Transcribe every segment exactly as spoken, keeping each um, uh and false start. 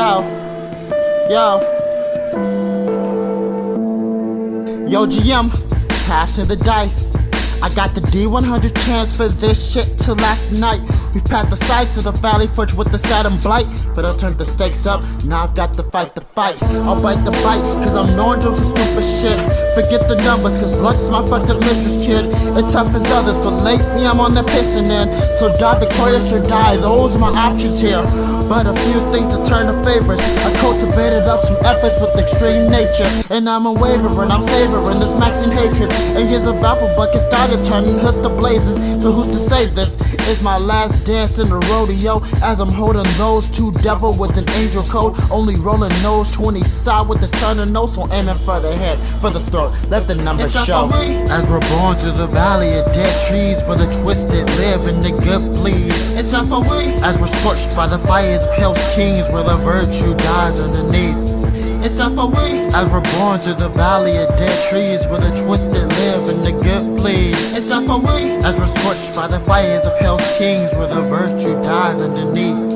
Yo, yo, yo, G M, passing the dice. I got the D one hundred chance for this shit till last night. We've passed the sides of the valley forge with the Saturn blight, but I'll turn the stakes up, now I've got to fight the fight. I'll bite the bite, cause I'm knowing Joe's a stupid shit. Forget the numbers, cause luck's my fucked up mistress, kid. It toughens others, but lately I'm on the pissing end. So die victorious or die, those are my options here. But a few things to turn to favors. I cultivated up some efforts with extreme nature, and I'm unwavering, I'm savoring this maxing hatred. And here's a vapor bucket started turning hoods to blazes. So who's to say this is my last dance in the rodeo, as I'm holding those two devil with an angel code, only rolling nose twenty side with this turning nose, so aiming for the head, for the throat, let the numbers show. As we're born through the valley of dead trees, where the twisted live and the good bleed. It's not for we. As we're scorched by the fires of hell's kings, where the virtue dies underneath. It's not for we. As we're born through the valley of dead trees, where the twisted live and the good bleed. It's not for we. As we're scorched by the fires of hell's kings, where the virtue dies underneath.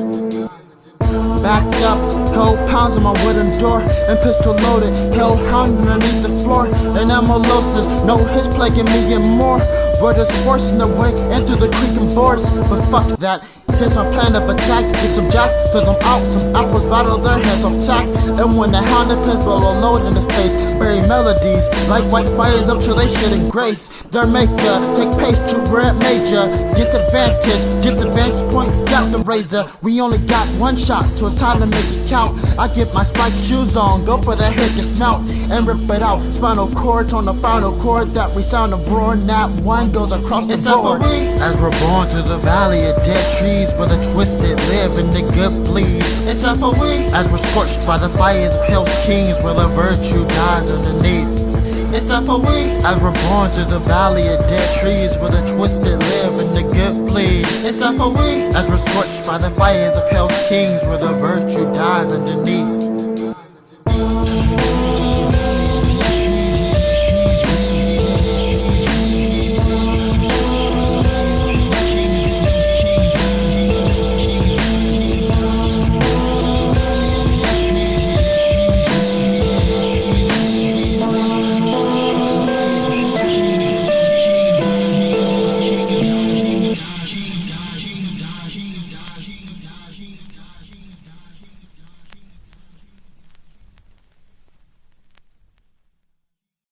Back up, hell pounds on my wooden door, and pistol loaded, hell hound underneath the floor. And amylosis, no hits plaguing me and more. Brothers forcing their way into the creaking boards, but fuck that. Here's my plan of attack, get some jacks, cause I'm out. Some apples rattle their hands off tack, and when the hound and pistol are loaded in his face, bury melodies like white fires up till they shit in grace. Their maker, take pace to red major. Disadvantage, disadvantage point, got the razor. We only got one shot, so it's time to make it count. I get my spiked shoes on, go for the head dismount, and rip it out. Spinal cord on the final chord that resound and roar. That one goes across the board. As we're born through the valley of dead trees, where the twisted live and the good bleed. It's not for we. As we're scorched by the fires of hell's kings, where the virtue dies underneath. It's not for we. As we're born through the valley of dead trees, where the twisted live and the good bleed. It's not for we. As we're scorched by the fires of hell's kings, where the virtue dies underneath.